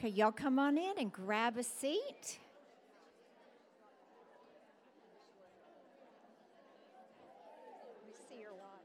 Okay, y'all come on in and grab a seat. Let me see your watch.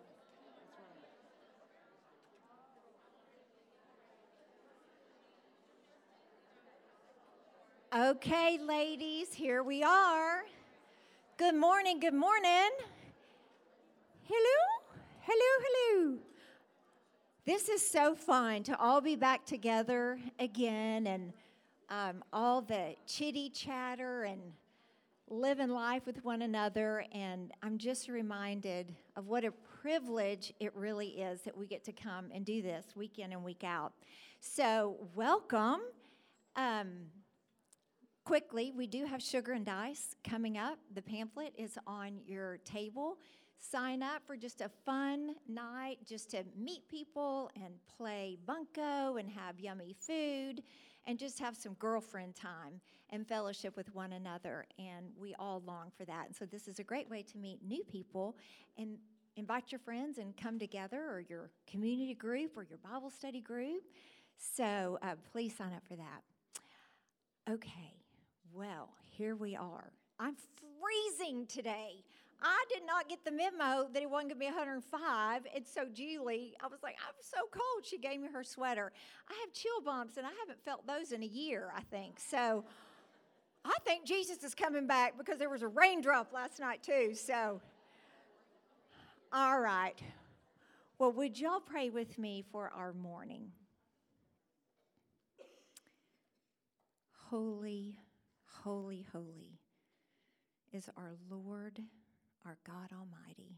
Okay, ladies, here we are. Good morning, good morning. Hello, hello, hello. This is so fun to all be back together again and all the chitty chatter and living life with one another. And I'm just reminded of what a privilege it really is that we get to come and do this week in and week out. So, welcome. Quickly, we do have Sugar and Dice coming up. The pamphlet is on your table. Sign up for just a fun night just to meet people and play bunco and have yummy food and just have some girlfriend time and fellowship with one another. And we all long for that. And so this is a great way to meet new people and invite your friends and come together, or your community group or your Bible study group. So please sign up for that. Okay, well, here we are. I'm freezing today. I did not get the memo that it wasn't going to be 105, and so Julie, I was like, I'm so cold. She gave me her sweater. I have chill bumps, and I haven't felt those in a year, I think. So I think Jesus is coming back because there was a raindrop last night, too. So, all right. Well, would y'all pray with me for our morning? Holy, holy, holy is our Lord, our God Almighty.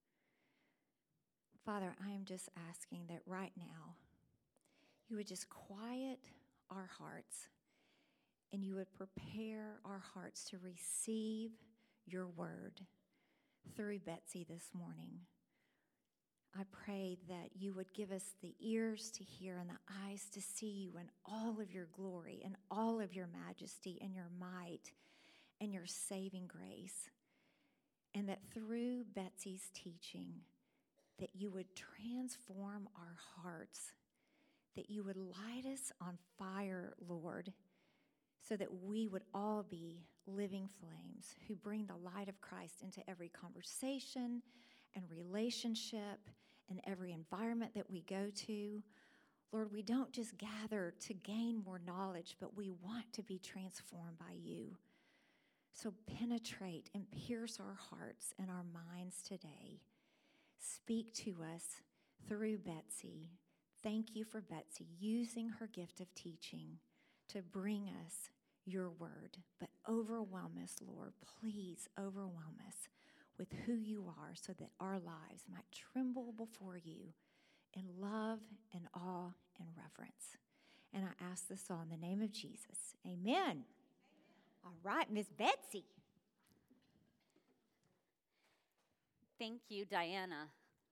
Father, I am just asking that right now you would just quiet our hearts and you would prepare our hearts to receive your word through Betsy this morning. I pray that you would give us the ears to hear and the eyes to see you in all of your glory and all of your majesty and your might and your saving grace. And that through Betsy's teaching, that you would transform our hearts, that you would light us on fire, Lord, so that we would all be living flames who bring the light of Christ into every conversation and relationship and every environment that we go to. Lord, we don't just gather to gain more knowledge, but we want to be transformed by you. So penetrate and pierce our hearts and our minds today. Speak to us through Betsy. Thank you for Betsy using her gift of teaching to bring us your word. But overwhelm us, Lord. Please overwhelm us with who you are so that our lives might tremble before you in love and awe and reverence. And I ask this all in the name of Jesus. Amen. All right, Miss Betsy. Thank you, Diana.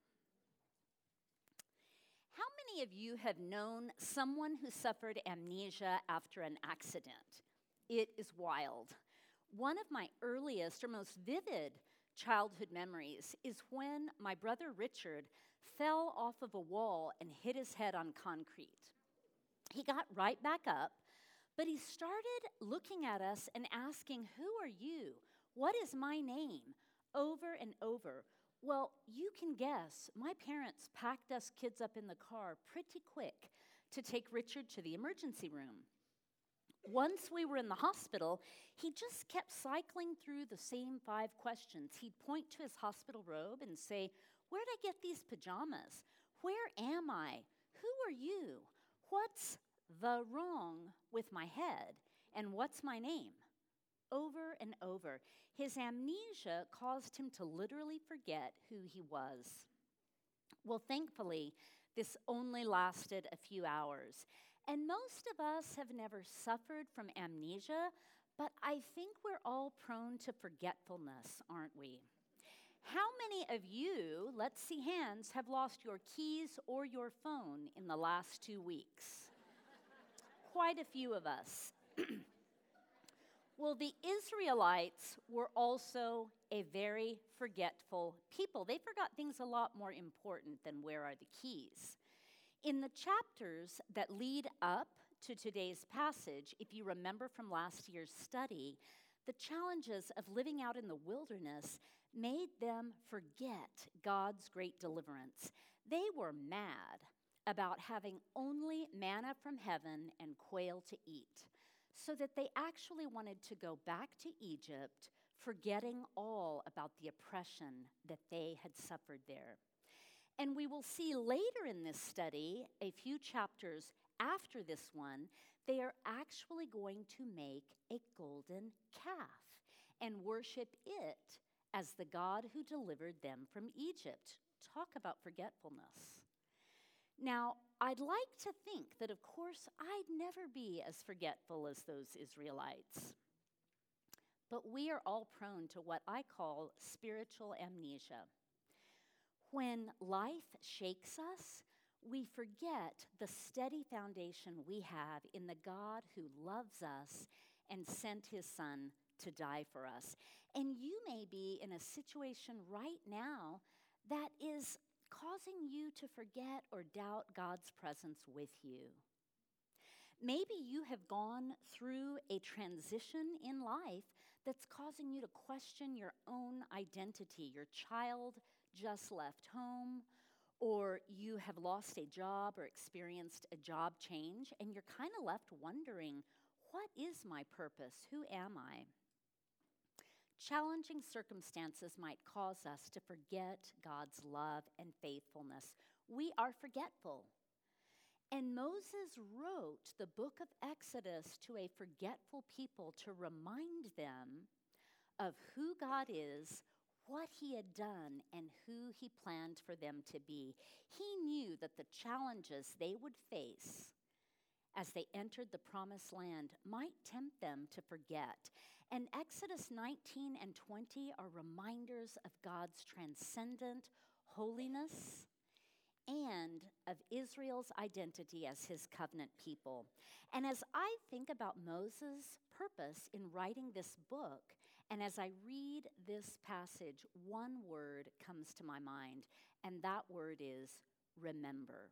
How many of you have known someone who suffered amnesia after an accident? It is wild. One of my earliest or most vivid childhood memories is when my brother Richard fell off of a wall and hit his head on concrete. He got right back up, but he started looking at us and asking, "Who are you? What is my name?" over and over. Well, you can guess, my parents packed us kids up in the car pretty quick to take Richard to the emergency room. Once we were in the hospital, he just kept cycling through the same 5 questions. He'd point to his hospital robe and say, "Where'd I get these pajamas? Where am I? Who are you? What's the wrong with my head? And what's my name?" Over and over. His amnesia caused him to literally forget who he was. Well, thankfully, this only lasted a few hours. And most of us have never suffered from amnesia, but I think we're all prone to forgetfulness, aren't we? How many of you, let's see hands, have lost your keys or your phone in the last 2 weeks? Quite a few of us. Well, the Israelites were also a very forgetful people. They forgot things a lot more important than where are the keys. In the chapters that lead up to today's passage, if you remember from last year's study, the challenges of living out in the wilderness made them forget God's great deliverance. They were mad about having only manna from heaven and quail to eat, so that they actually wanted to go back to Egypt, forgetting all about the oppression that they had suffered there. And we will see later in this study, a few chapters after this one, they are actually going to make a golden calf and worship it as the God who delivered them from Egypt. Talk about forgetfulness. Now, I'd like to think that, of course, I'd never be as forgetful as those Israelites. But we are all prone to what I call spiritual amnesia. When life shakes us, we forget the steady foundation we have in the God who loves us and sent his Son to die for us. And you may be in a situation right now that is causing you to forget or doubt God's presence with you. Maybe you have gone through a transition in life that's causing you to question your own identity. Your child just left home, or you have lost a job or experienced a job change, and you're kind of left wondering, what is my purpose? Who am I? Challenging circumstances might cause us to forget God's love and faithfulness. We are forgetful. And Moses wrote the book of Exodus to a forgetful people to remind them of who God is, what he had done, and who he planned for them to be. He knew that the challenges they would face as they entered the promised land might tempt them to forget. And Exodus 19 and 20 are reminders of God's transcendent holiness and of Israel's identity as his covenant people. And as I think about Moses' purpose in writing this book, and as I read this passage, one word comes to my mind, and that word is remember.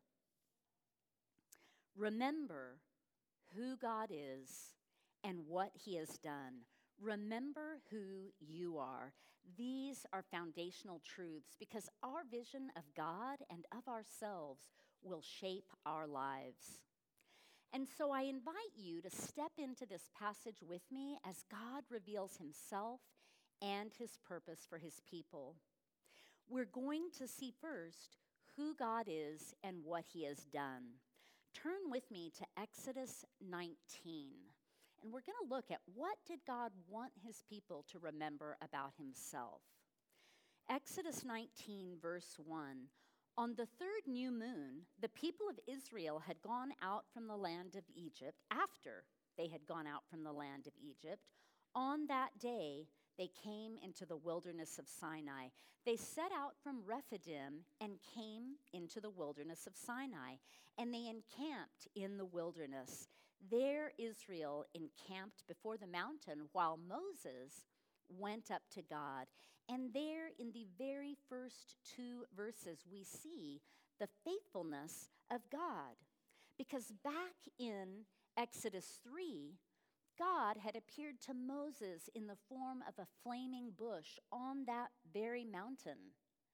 Remember who God is and what he has done. Remember who you are. These are foundational truths because our vision of God and of ourselves will shape our lives. And so I invite you to step into this passage with me as God reveals himself and his purpose for his people. We're going to see first who God is and what he has done. Turn with me to Exodus 19. And we're going to look at what did God want his people to remember about himself. Exodus 19, verse 1. On the third new moon, the people of Israel had gone out from the land of Egypt. After they had gone out from the land of Egypt, on that day they came into the wilderness of Sinai. They set out from Rephidim and came into the wilderness of Sinai, and they encamped in the wilderness. There Israel encamped before the mountain while Moses went up to God. And there in the very first two verses, we see the faithfulness of God. Because back in Exodus 3, God had appeared to Moses in the form of a flaming bush on that very mountain,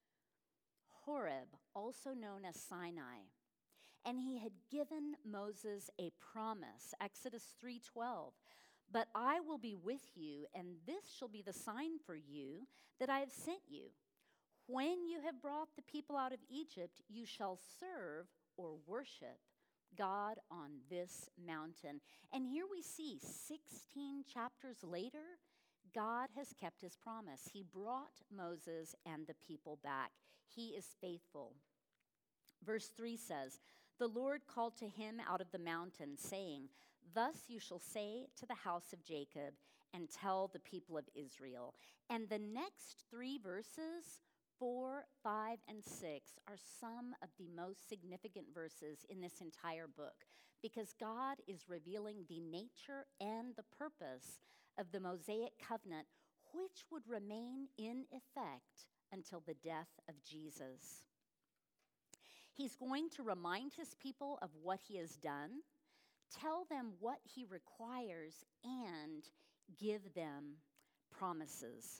Horeb, also known as Sinai. And he had given Moses a promise, Exodus 3:12. But I will be with you, and this shall be the sign for you that I have sent you. When you have brought the people out of Egypt, you shall serve or worship God on this mountain. And here we see 16 chapters later, God has kept his promise. He brought Moses and the people back. He is faithful. Verse 3 says, the Lord called to him out of the mountain, saying, thus you shall say to the house of Jacob and tell the people of Israel. And the next three verses, 4, 5, and 6, are some of the most significant verses in this entire book because God is revealing the nature and the purpose of the Mosaic covenant, which would remain in effect until the death of Jesus. He's going to remind his people of what he has done, tell them what he requires, and give them promises.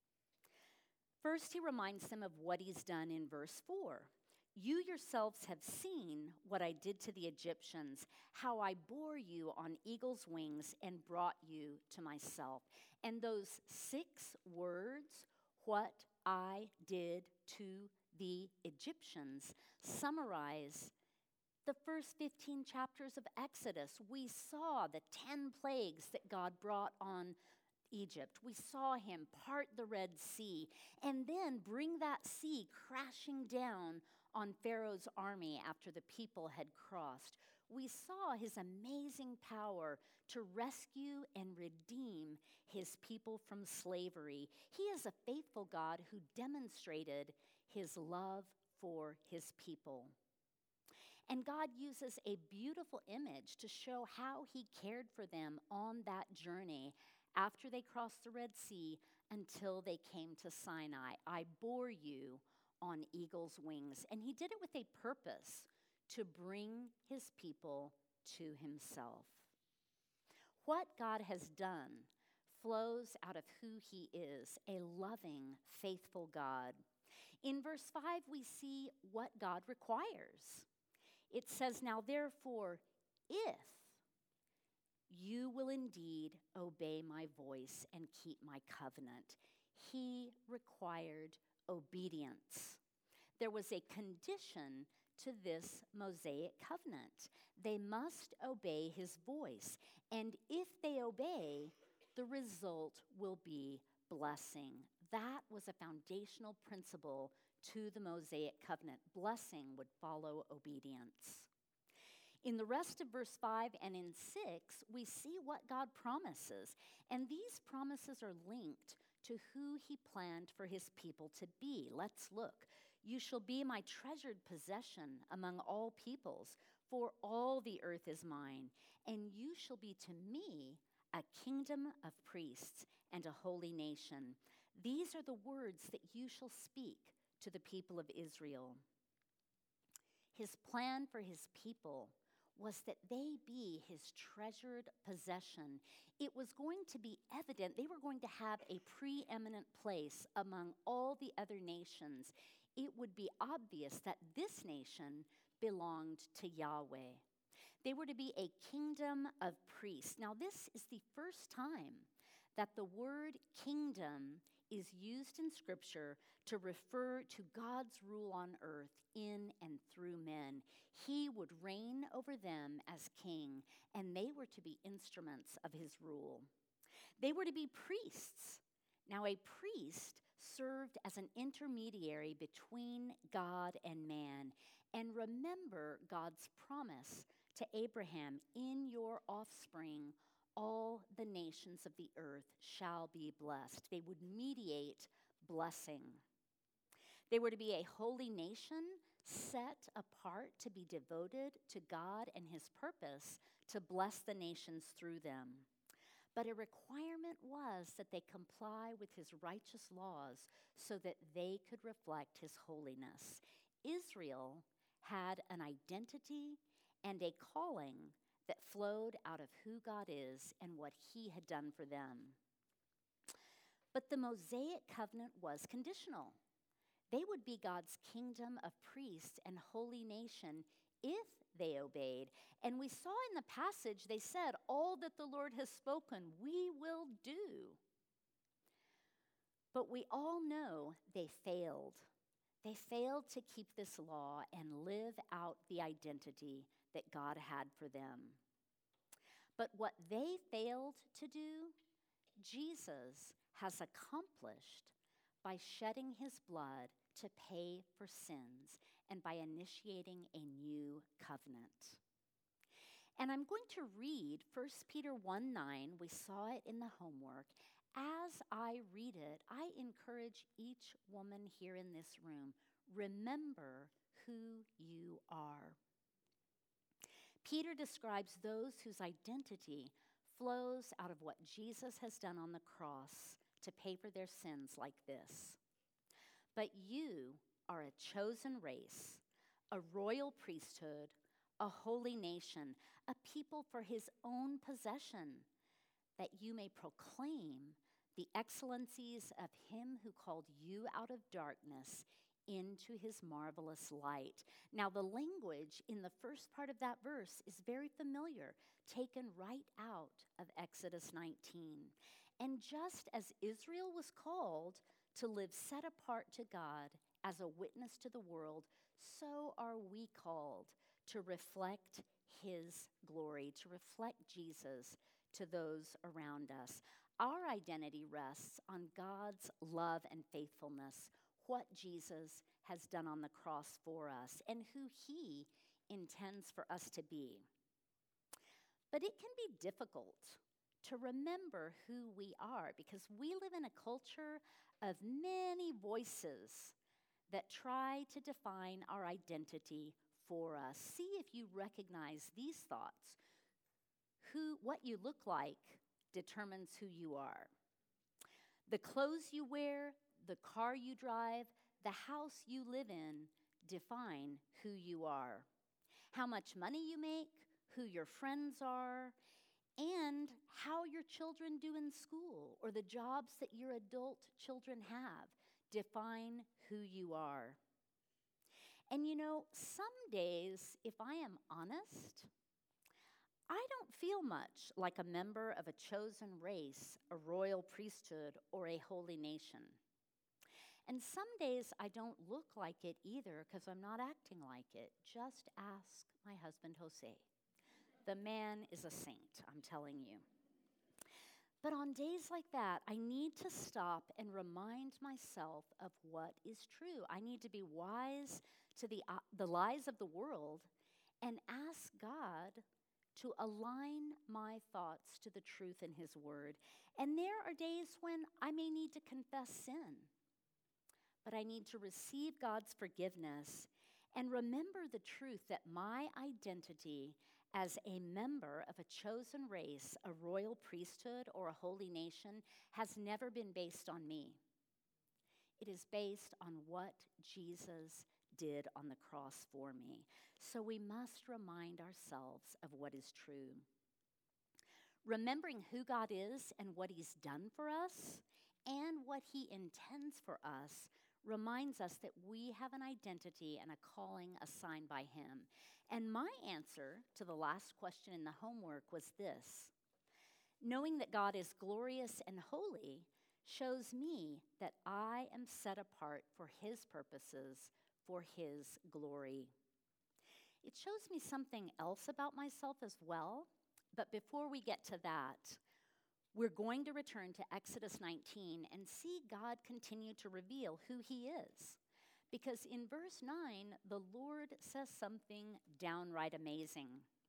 First, he reminds them of what he's done in verse 4. You yourselves have seen what I did to the Egyptians, how I bore you on eagle's wings and brought you to myself. And those 6 words, what I did to the Egyptians, summarize the first 15 chapters of Exodus. We saw the 10 plagues that God brought on Egypt. We saw him part the Red Sea and then bring that sea crashing down on Pharaoh's army after the people had crossed. We saw his amazing power to rescue and redeem his people from slavery. He is a faithful God who demonstrated his love for his people. And God uses a beautiful image to show how he cared for them on that journey after they crossed the Red Sea until they came to Sinai. I bore you on eagle's wings. And he did it with a purpose, to bring his people to himself. What God has done flows out of who he is, a loving, faithful God. In verse 5, we see what God requires. It says, now therefore, if you will indeed obey my voice and keep my covenant. He required obedience. There was a condition to this Mosaic covenant. They must obey his voice. And if they obey, the result will be blessing. That was a foundational principle to the Mosaic covenant. Blessing would follow obedience. In the rest of verse 5 and in 6, we see what God promises. And these promises are linked to who he planned for his people to be. Let's look. You shall be my treasured possession among all peoples, for all the earth is mine. And you shall be to me a kingdom of priests and a holy nation. These are the words that you shall speak to the people of Israel. His plan for his people was that they be his treasured possession. It was going to be evident. They were going to have a preeminent place among all the other nations. It would be obvious that this nation belonged to Yahweh. They were to be a kingdom of priests. Now, this is the first time that the word kingdom is used in Scripture to refer to God's rule on earth in and through men. He would reign over them as king, and they were to be instruments of his rule. They were to be priests. Now, a priest served as an intermediary between God and man. And remember God's promise to Abraham, in your offspring, all the nations of the earth shall be blessed. They would mediate blessing. They were to be a holy nation, set apart to be devoted to God and his purpose to bless the nations through them. But a requirement was that they comply with his righteous laws so that they could reflect his holiness. Israel had an identity and a calling that flowed out of who God is and what he had done for them. But the Mosaic covenant was conditional. They would be God's kingdom of priests and holy nation if they obeyed. And we saw in the passage, they said, all that the Lord has spoken, we will do. But we all know they failed. They failed to keep this law and live out the identity that God had for them. But what they failed to do, Jesus has accomplished by shedding his blood to pay for sins and by initiating a new covenant. And I'm going to read 1 Peter 1:9. We saw it in the homework. As I read it, I encourage each woman here in this room, remember who you are. Peter describes those whose identity flows out of what Jesus has done on the cross to pay for their sins like this. But you are a chosen race, a royal priesthood, a holy nation, a people for his own possession, that you may proclaim the excellencies of him who called you out of darkness into his marvelous light. Now, the language in the first part of that verse is very familiar, taken right out of Exodus 19. And just as Israel was called to live set apart to God as a witness to the world, so are we called to reflect his glory, to reflect Jesus to those around us. Our identity rests on God's love and faithfulness, what Jesus has done on the cross for us, and who he intends for us to be. But it can be difficult to remember who we are because we live in a culture of many voices that try to define our identity for us. See if you recognize these thoughts. What you look like determines who you are. The clothes you wear, the car you drive, the house you live in define who you are. How much money you make, who your friends are, and how your children do in school or the jobs that your adult children have define who you are. And you know, some days, if I am honest, I don't feel much like a member of a chosen race, a royal priesthood, or a holy nation. And some days I don't look like it either because I'm not acting like it. Just ask my husband, Jose. The man is a saint, I'm telling you. But on days like that, I need to stop and remind myself of what is true. I need to be wise to the lies of the world and ask God to align my thoughts to the truth in his word. And there are days when I may need to confess sin, but I need to receive God's forgiveness and remember the truth that my identity as a member of a chosen race, a royal priesthood, or a holy nation has never been based on me. It is based on what Jesus did on the cross for me. So we must remind ourselves of what is true. Remembering who God is and what he's done for us and what he intends for us reminds us that we have an identity and a calling assigned by him. And my answer to the last question in the homework was this: knowing that God is glorious and holy shows me that I am set apart for his purposes, for his glory. It shows me something else about myself as well, but before we get to that, we're going to return to Exodus 19 and see God continue to reveal who he is. Because in verse 9, the Lord says something downright amazing.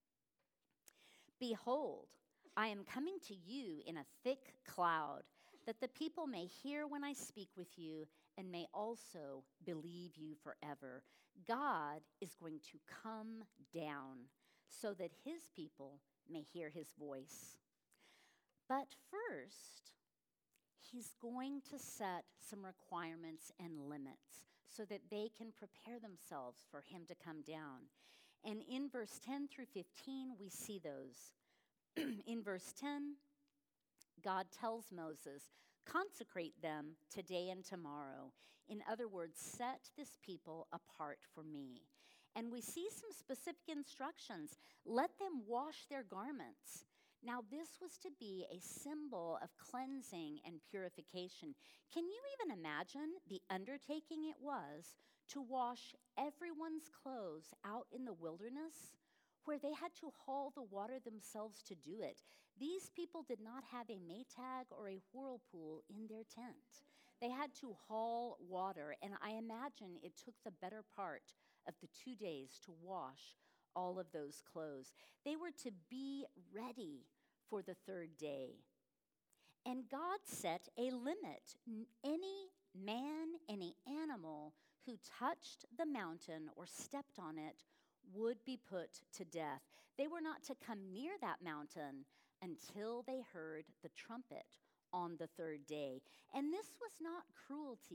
Behold, I am coming to you in a thick cloud, that the people may hear when I speak with you and may also believe you forever. God is going to come down so that his people may hear his voice. But first, he's going to set some requirements and limits so that they can prepare themselves for him to come down. And in verse 10 through 15, we see those. In verse 10, God tells Moses, consecrate them today and tomorrow. In other words, set this people apart for me. And we see some specific instructions. Let them wash their garments. Now, this was to be a symbol of cleansing and purification. Can you even imagine the undertaking it was to wash everyone's clothes out in the wilderness, where they had to haul the water themselves to do it? These people did not have a Maytag or a whirlpool in their tent. They had to haul water, and I imagine it took the better part of the 2 days to wash all of those clothes. They were to be ready for the third day. And God set a limit. Any man, any animal who touched the mountain or stepped on it would be put to death. They were not to come near that mountain until they heard the trumpet on the third day. And this was not cruelty.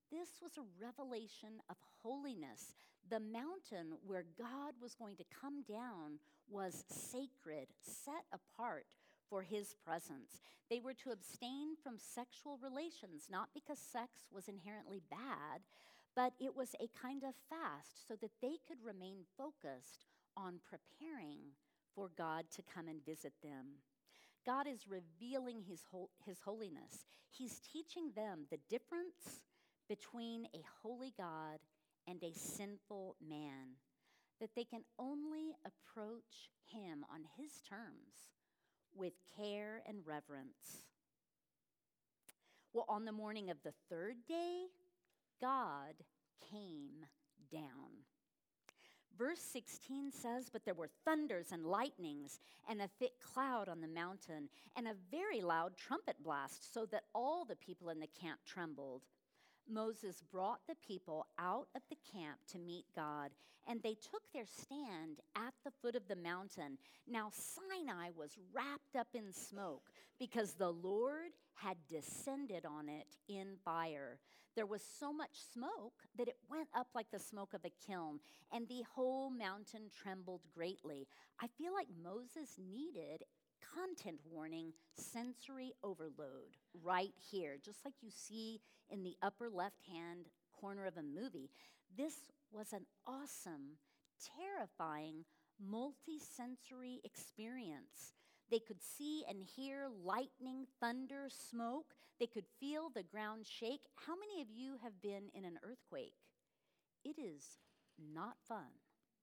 This was a revelation of holiness. The mountain where God was going to come down was sacred, set apart for his presence. They were to abstain from sexual relations, not because sex was inherently bad, but it was a kind of fast so that they could remain focused on preparing for God to come and visit them. God is revealing his holiness. He's teaching them the difference between a holy God and a sinful man, that they can only approach him on his terms with care and reverence. Well, on the morning of the third day, God came down. Verse 16 says, "But there were thunders and lightnings and a thick cloud on the mountain and a very loud trumpet blast, so that all the people in the camp trembled. Moses brought the people out of the camp to meet God, and they took their stand at the foot of the mountain. Now Sinai was wrapped up in smoke because the Lord had descended on it in fire. There was so much smoke that it went up like the smoke of a kiln, and the whole mountain trembled greatly." I feel like Moses needed content warning, sensory overload right here, just like you see in the upper left-hand corner of a movie. This was an awesome, terrifying, multi-sensory experience. They could see and hear lightning, thunder, smoke. They could feel the ground shake. How many of you have been in an earthquake? It is not fun.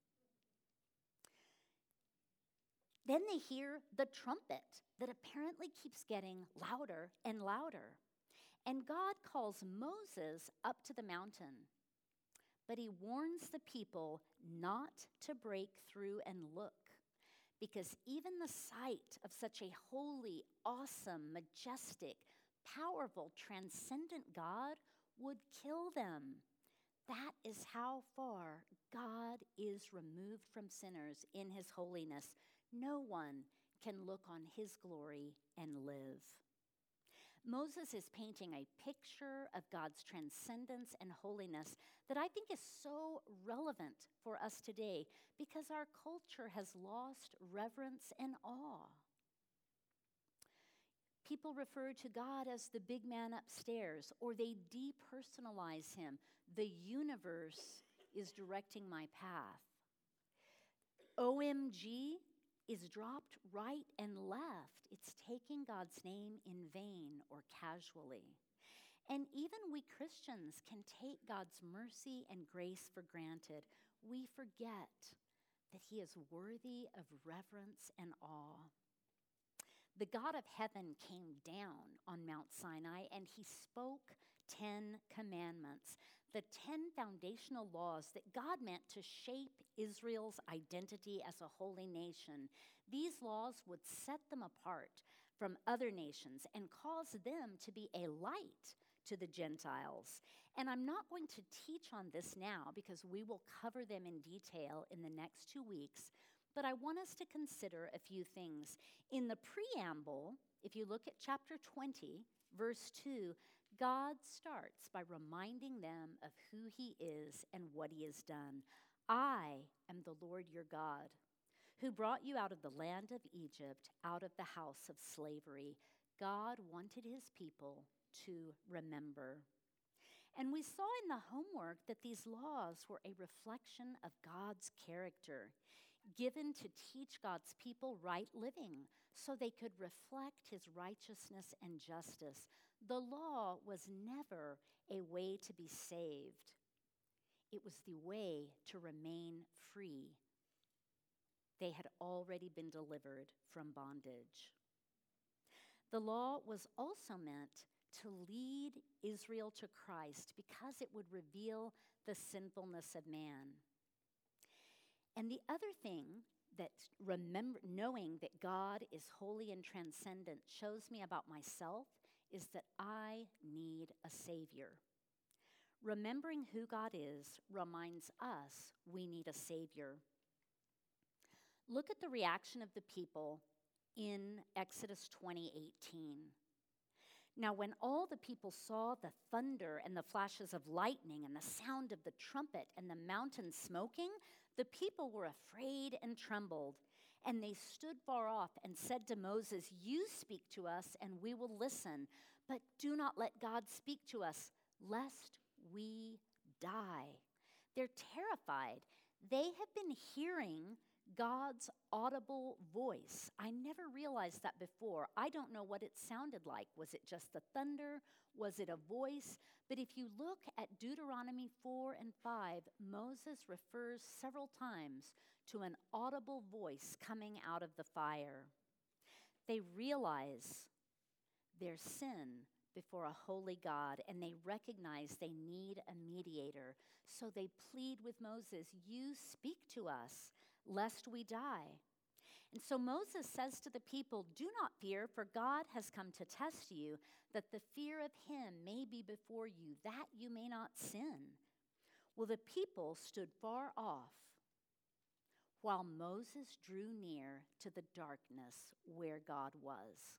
Then they hear the trumpet that apparently keeps getting louder and louder. And God calls Moses up to the mountain, but he warns the people not to break through and look, because even the sight of such a holy, awesome, majestic, powerful, transcendent God would kill them. That is how far God is removed from sinners in his holiness. No one can look on his glory and live. Moses is painting a picture of God's transcendence and holiness that I think is so relevant for us today because our culture has lost reverence and awe. People refer to God as the big man upstairs, or they depersonalize him. The universe is directing my path. OMG is dropped right and left. It's taking God's name in vain or casually. And even we Christians can take God's mercy and grace for granted. We forget that he is worthy of reverence and awe. The God of heaven came down on Mount Sinai and he spoke 10 commandments, the 10 foundational laws that God meant to shape Israel's identity as a holy nation. These laws would set them apart from other nations and cause them to be a light to the Gentiles. And I'm not going to teach on this now because we will cover them in detail in the next 2 weeks, but I want us to consider a few things. In the preamble, if you look at chapter 20, verse 2, God starts by reminding them of who he is and what he has done. "I am the Lord your God, who brought you out of the land of Egypt, out of the house of slavery." God wanted his people to remember. And we saw in the homework that these laws were a reflection of God's character, given to teach God's people right living so they could reflect his righteousness and justice. The law was never a way to be saved. It was the way to remain free. They had already been delivered from bondage. The law was also meant to lead Israel to Christ because it would reveal the sinfulness of man. And the other thing that knowing that God is holy and transcendent shows me about myself is that I need a Savior. Remembering who God is reminds us we need a Savior. Look at the reaction of the people in Exodus 20:18. Now, when all the people saw the thunder and the flashes of lightning and the sound of the trumpet and the mountain smoking, the people were afraid and trembled. And they stood far off and said to Moses, "You speak to us, and we will listen, but do not let God speak to us, lest we die." They're terrified. They have been hearing God's audible voice. I never realized that before. I don't know what it sounded like. Was it just the thunder? Was it a voice? But if you look at Deuteronomy 4 and 5, Moses refers several times to an audible voice coming out of the fire. They realize their sin before a holy God, and they recognize they need a mediator. So they plead with Moses, "You speak to us, lest we die." And so Moses says to the people, "Do not fear, for God has come to test you, that the fear of him may be before you, that you may not sin." Well, the people stood far off, while Moses drew near to the darkness where God was.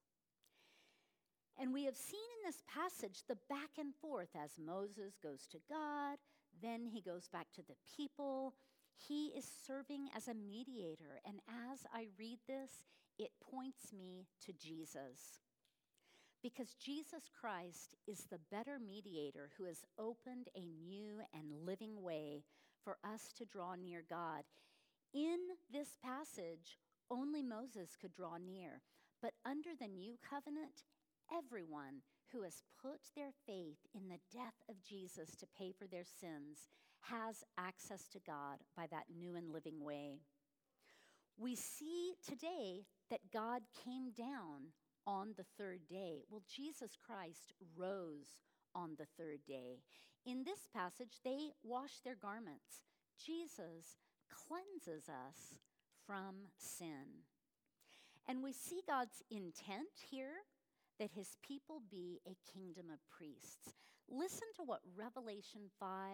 And we have seen in this passage the back and forth as Moses goes to God, then he goes back to the people. He is serving as a mediator. And as I read this, it points me to Jesus. Because Jesus Christ is the better mediator who has opened a new and living way for us to draw near God. In this passage, only Moses could draw near. But under the new covenant, everyone who has put their faith in the death of Jesus to pay for their sins has access to God by that new and living way. We see today that God came down on the third day. Well, Jesus Christ rose on the third day. In this passage, they wash their garments. Jesus cleanses us from sin. And we see God's intent here, that his people be a kingdom of priests. Listen to what Revelation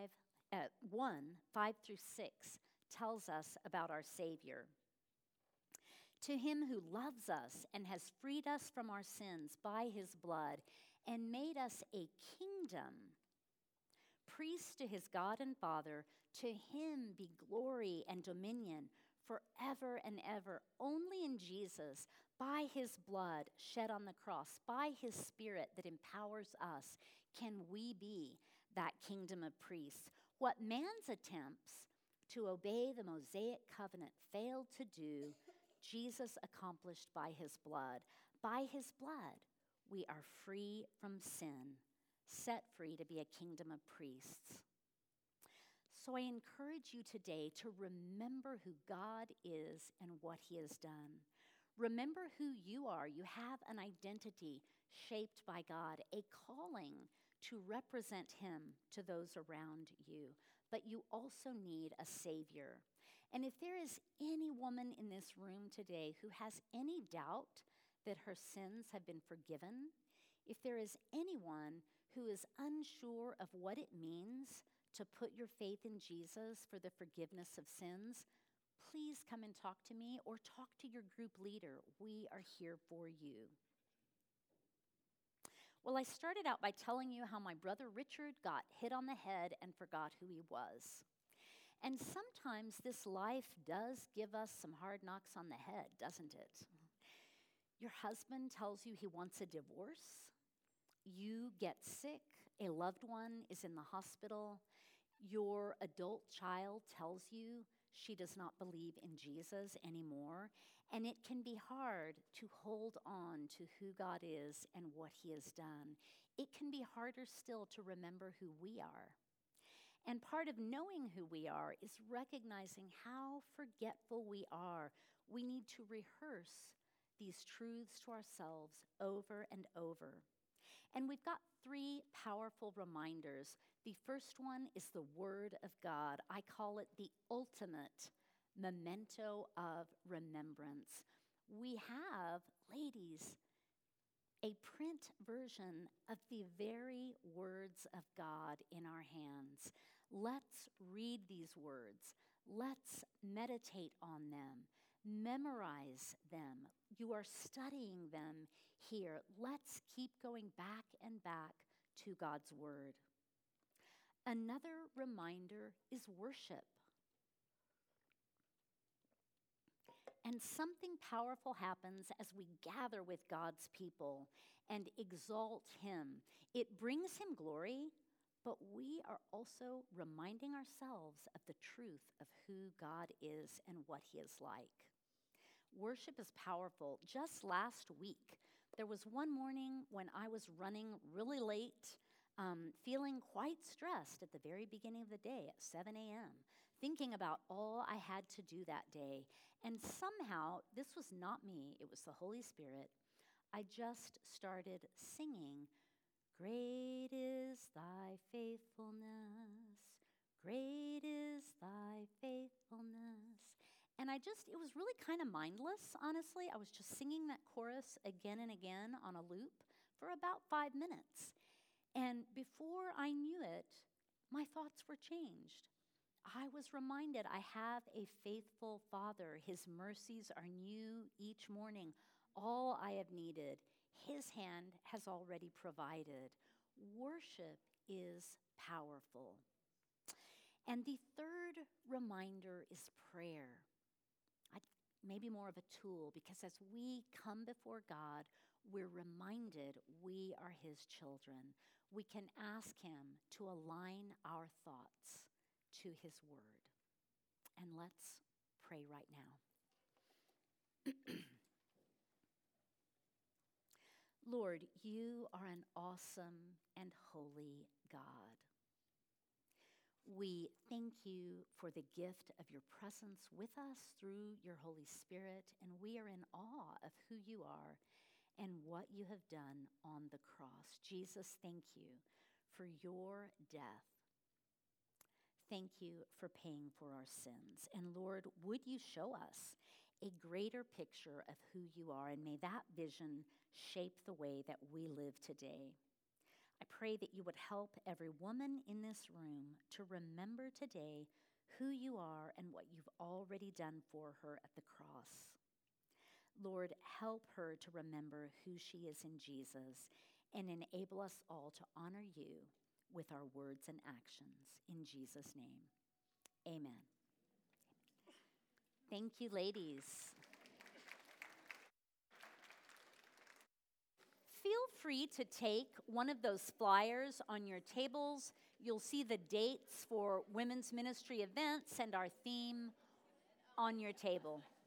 1:5-6 tells us about our Savior. "To him who loves us and has freed us from our sins by his blood and made us a kingdom, priest to his God and Father, to him be glory and dominion forever and ever." Only in Jesus, by his blood shed on the cross, by his Spirit that empowers us, can we be that kingdom of priests. What man's attempts to obey the Mosaic covenant failed to do, Jesus accomplished by his blood. By his blood, we are free from sin, set free to be a kingdom of priests. So I encourage you today to remember who God is and what he has done. Remember who you are. You have an identity shaped by God, a calling to represent him to those around you. But you also need a Savior. And if there is any woman in this room today who has any doubt that her sins have been forgiven, if there is anyone who is unsure of what it means to put your faith in Jesus for the forgiveness of sins, please come and talk to me or talk to your group leader. We are here for you. Well, I started out by telling you how my brother Richard got hit on the head and forgot who he was. And sometimes this life does give us some hard knocks on the head, doesn't it? Your husband tells you he wants a divorce. You get sick. A loved one is in the hospital. Your adult child tells you she does not believe in Jesus anymore. And it can be hard to hold on to who God is and what he has done. It can be harder still to remember who we are. And part of knowing who we are is recognizing how forgetful we are. We need to rehearse these truths to ourselves over and over. And we've got 3 powerful reminders. The first one is the Word of God. I call it the ultimate memento of remembrance. We have, ladies, a print version of the very words of God in our hands. Let's read these words. Let's meditate on them. Memorize them. You are studying them here. Let's keep going back and back to God's word. Another reminder is worship. And something powerful happens as we gather with God's people and exalt him. It brings him glory, but we are also reminding ourselves of the truth of who God is and what he is like. Worship is powerful. Just last week, there was one morning when I was running really late, feeling quite stressed at the very beginning of the day at 7 a.m., thinking about all I had to do that day. And somehow, this was not me, it was the Holy Spirit. I just started singing, "Great is thy faithfulness, great is thy faithfulness." And it was really kind of mindless, honestly. I was just singing that chorus again and again on a loop for about 5 minutes. And before I knew it, my thoughts were changed. I was reminded I have a faithful Father. His mercies are new each morning. All I have needed, his hand has already provided. Worship is powerful. And the third reminder is prayer. Maybe more of a tool, because as we come before God, we're reminded we are his children. We can ask him to align our thoughts to his word. And let's pray right now. Lord, you are an awesome and holy God. We thank you for the gift of your presence with us through your Holy Spirit, and we are in awe of who you are and what you have done on the cross. Jesus, thank you for your death. Thank you for paying for our sins. And Lord, would you show us a greater picture of who you are, and may that vision shape the way that we live today. I pray that you would help every woman in this room to remember today who you are and what you've already done for her at the cross. Lord, help her to remember who she is in Jesus and enable us all to honor you with our words and actions. In Jesus' name, amen. Thank you, ladies. Feel free to take one of those flyers on your tables. You'll see the dates for women's ministry events and our theme on your table.